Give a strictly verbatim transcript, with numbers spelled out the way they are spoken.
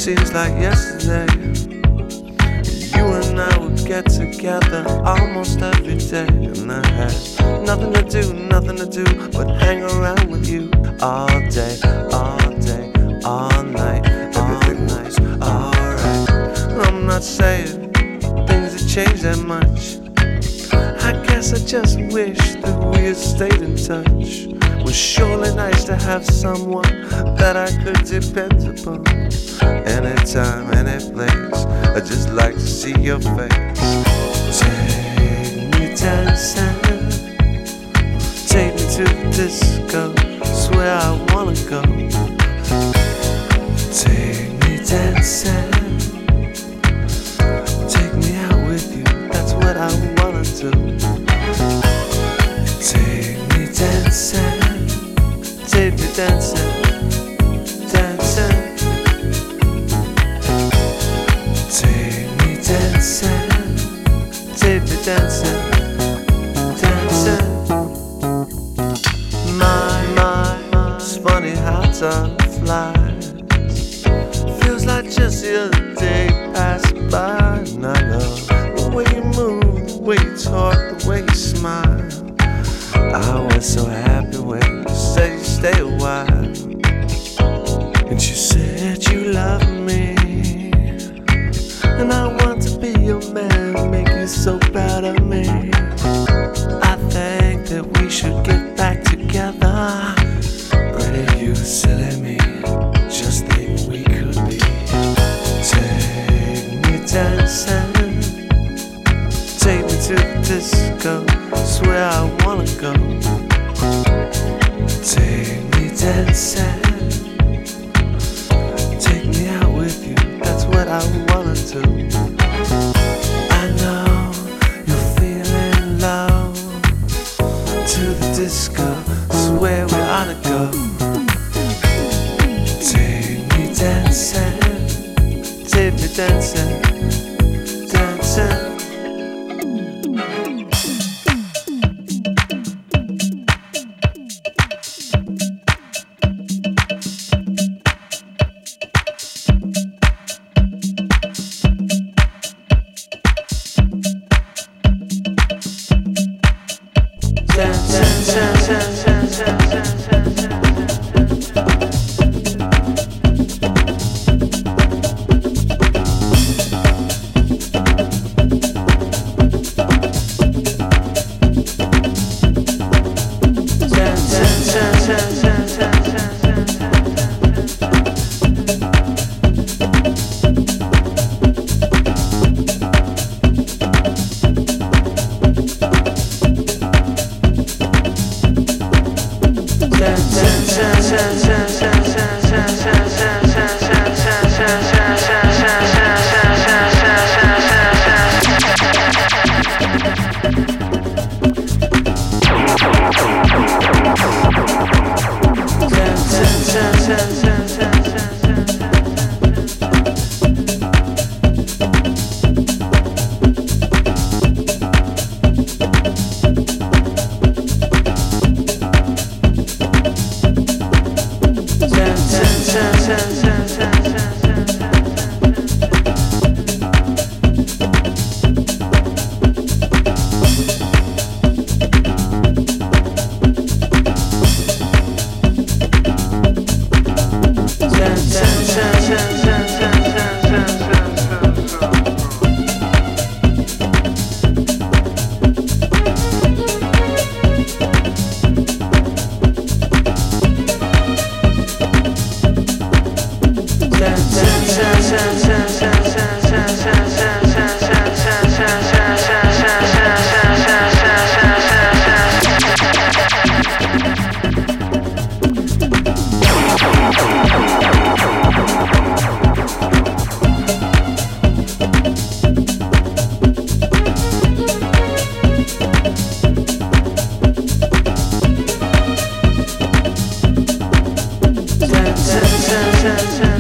seems like yesterday. You and I would get together almost every day, and I had nothing to do, nothing to do but hang around with you all day, all day, all night. Everything was alright. I'm not saying things have changed that much. I guess I just wish that we had stayed in touch. It was surely nice to have someone that I could depend upon. Anytime, any place, I just like to see your face. Take me dancing, take me to the disco, it's where I wanna go. Take me dancing, take me out with you, that's what I wanna do. Take me dancing, take me dancing, dancing. Take me dancing, take me dancing, dancing. My, my, it's funny how time flies. Feels like just the other day passed by. And I love the way you move, the way you talk, the way you smile. I was so happy when you said you'd stay a while. And you said you love me, and I want to be your man, make you so proud of me. I think that we should get back together. Pretty you, silly me, just think we could be. Take me dancing, take me to the disco, it's where I wanna go. Take me dancing, take me out with you, that's what I wanna do. I know you're feeling low. To the disco, it's where we ought to go. Take me dancing, take me dancing, dancing. Dance, dance, dance, dance.